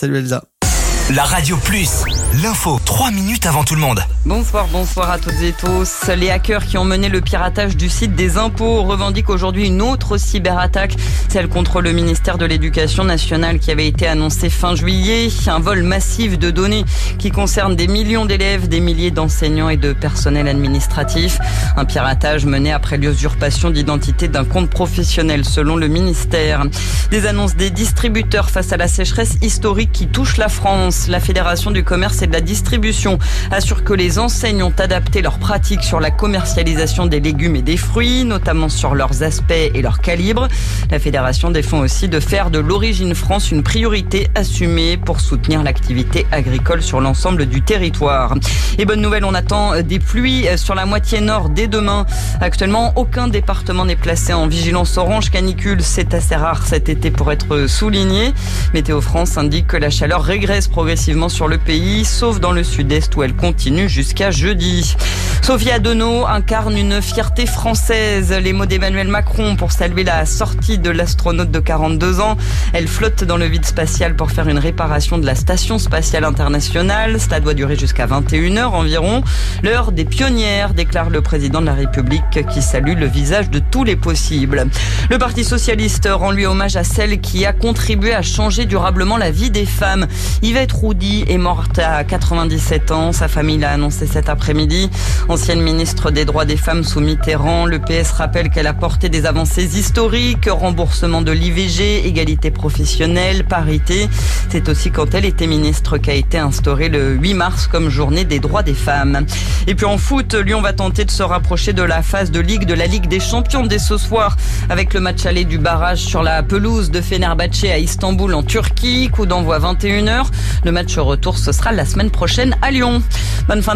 Salut Elsa. La Radio Plus, l'info 3 minutes avant tout le monde. Bonsoir à toutes et tous. Les hackers qui ont mené le piratage du site des impôts revendiquent aujourd'hui une autre cyberattaque, celle contre le ministère de l'Éducation nationale qui avait été annoncée fin juillet. Un vol massif de données qui concerne des millions d'élèves, des milliers d'enseignants et de personnel administratif. Un piratage mené après l'usurpation d'identité d'un compte professionnel selon le ministère. Des annonces des distributeurs face à la sécheresse historique qui touche la France. La Fédération du commerce et de la distribution assure que les enseignes ont adapté leurs pratiques sur la commercialisation des légumes et des fruits, notamment sur leurs aspects et leur calibre. La Fédération défend aussi de faire de l'origine France une priorité assumée pour soutenir l'activité agricole sur l'ensemble du territoire. Et bonne nouvelle, on attend des pluies sur la moitié nord dès demain. Actuellement, aucun département n'est placé en vigilance orange canicule. C'est assez rare cet été pour être souligné. Météo France indique que la chaleur régresse progressivement sur le pays, sauf dans le sud-est où elle continue jusqu'à jeudi. Sophie Adenau incarne une fierté française. Les mots d'Emmanuel Macron pour saluer la sortie de l'astronaute de 42 ans. Elle flotte dans le vide spatial pour faire une réparation de la station spatiale internationale. Cela doit durer jusqu'à 21h environ. L'heure des pionnières, déclare le président de la République qui salue le visage de tous les possibles. Le Parti socialiste rend lui hommage à celle qui a contribué à changer durablement la vie des femmes. Yvette Roudy est morte à 97 ans. Sa famille l'a annoncé cet après-midi. Ancienne ministre des droits des femmes sous Mitterrand, le PS rappelle qu'elle a porté des avancées historiques, remboursement de l'IVG, égalité professionnelle, parité. C'est aussi quand elle était ministre qu'a été instaurée le 8 mars comme journée des droits des femmes. Et puis en foot, Lyon va tenter de se rapprocher de la phase de Ligue de la Ligue des Champions dès ce soir avec le match aller du barrage sur la pelouse de Fenerbahçe à Istanbul en Turquie. Coup d'envoi 21h. Le match retour, ce sera la semaine prochaine à Lyon. Bonne fin